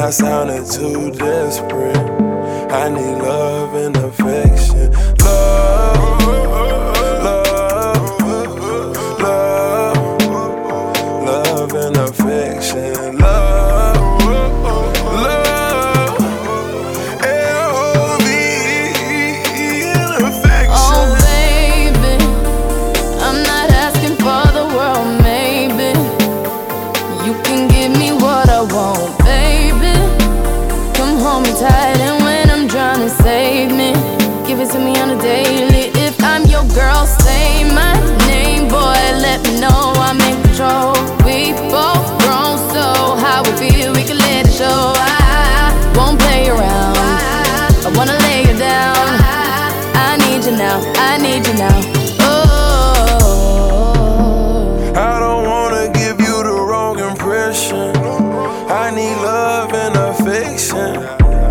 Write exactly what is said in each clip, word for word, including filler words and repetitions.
not sounding too desperate. I need love and affection. Love, love, love, love and affection. Love, love, L O V E and affection. Oh baby, I'm not asking for the world, maybe. You can give me what I want, baby. Come hold me tight and when I'm drowning, save me. Give it to me on a daily. If I'm your girl, say my name, boy. Let me know I'm in control. We both grown, so how we feel, we can let it show. I won't play around. I wanna lay you down. I need you now. I need you now. Oh, I don't wanna give you the wrong impression. I need love and affection.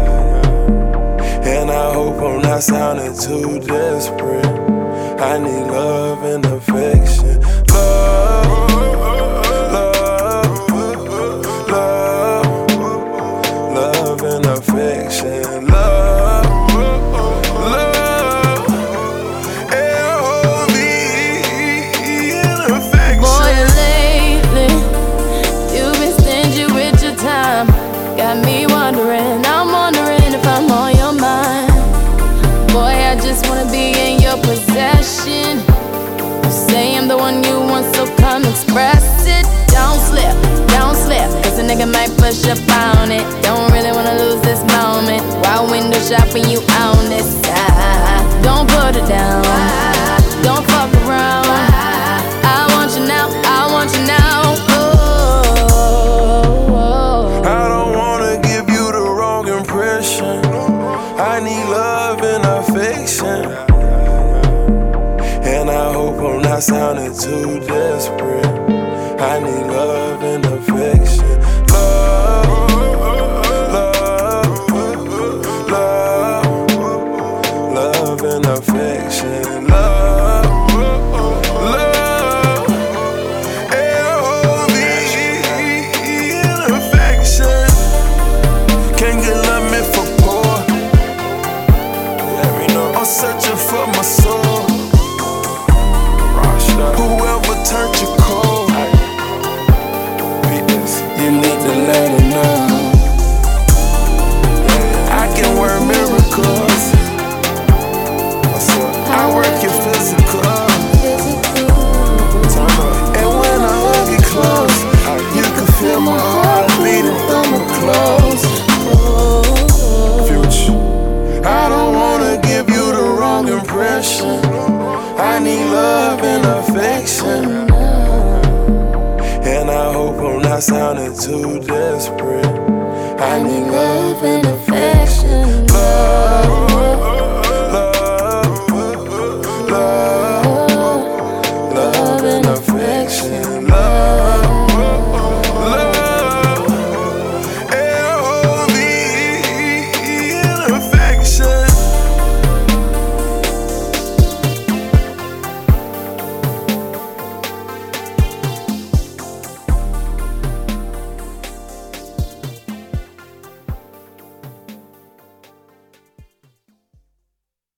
And I hope I'm not sounding too desperate. I need love and affection. Love, love, love, love and affection. Love, love, L O V E and affection. boy, lately you've been stingy with your time. Got me wondering, I'm wondering if I'm on your mind. Boy, I just wanna be in your possession. You say I'm the one you want, so come express it. Don't slip, don't slip, cause a nigga might push up on it. Don't really wanna lose this moment while window shopping, you own this side. Don't put it down, don't fuck around. I want you now, I want you now. Oh, I don't wanna give you the wrong impression. I need love and affection. And I hope I'm not sounding too desperate. I need love and affection. Love, love, love, love and affection. Love, love, L O V E and affection. Can't get love me for poor. Let me know. I'm searching for my soul. Whoever turned you cold, you need to let it know. I can work miracles. I work your physical. And when I hug you close, you can feel my heart beating through my clothes. Future, I don't wanna give you the wrong impression. I need love and affection. And I hope I'm not sounding too desperate. I need love and affection.